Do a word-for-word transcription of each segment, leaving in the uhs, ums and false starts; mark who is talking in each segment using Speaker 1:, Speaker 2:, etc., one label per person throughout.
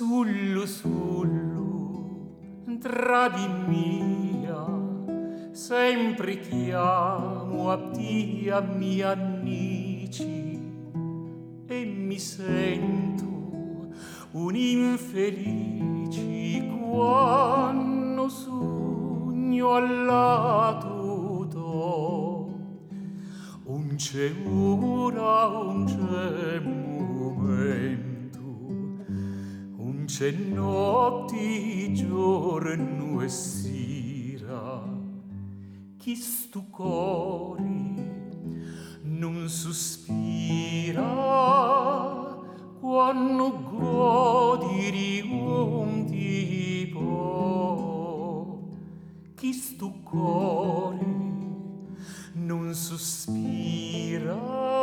Speaker 1: Sullu, sullu, tra di mia, sempre chiamo a ti a miei amici e mi sento un infelici quando sogno al lato tuo. Un c'è ora, un c'è momento, un c'è notti, giorno e sera, chi stu cori non sospira quando godi di un tipo, chi stu cori non sospira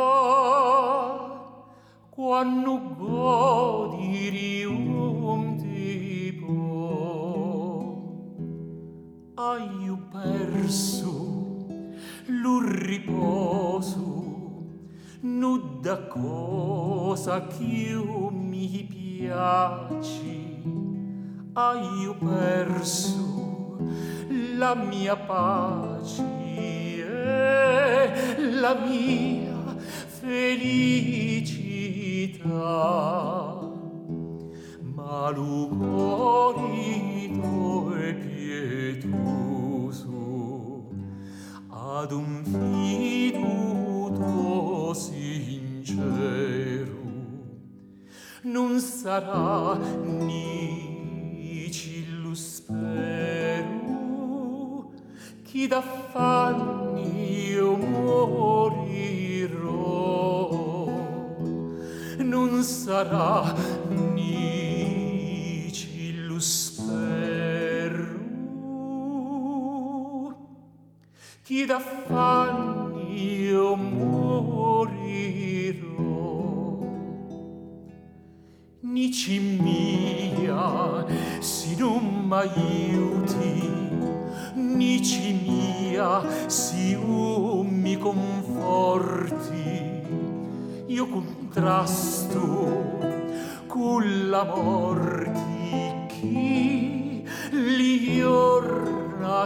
Speaker 1: quando godi di un tipo. Hai io perso l'un riposo, nuda cosa ch'io mi piaci. Hai io perso la mia pace e la mia felicità, ma l'ugorito e pietoso ad un fiduto sincero non sarà nici lo spero chi d'affanni io morirò, non sarà nici lo spero chi d'affanni io morirò. Nici mia, si non m'aiuti, nici mia, si u mi conforti, io contrasto con la morti chi li giorna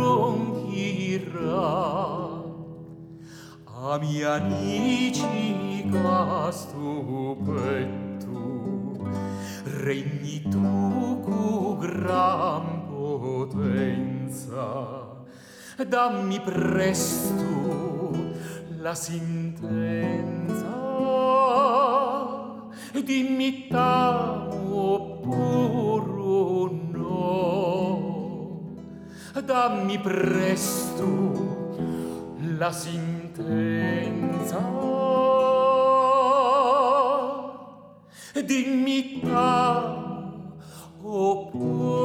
Speaker 1: tronchirà. A miei amici casto petto regni tu cu gran potenza, dammi presto la sentenza, dimmi t'amo oppure no, dammi presto la sentenza, dimmi t'amo oppure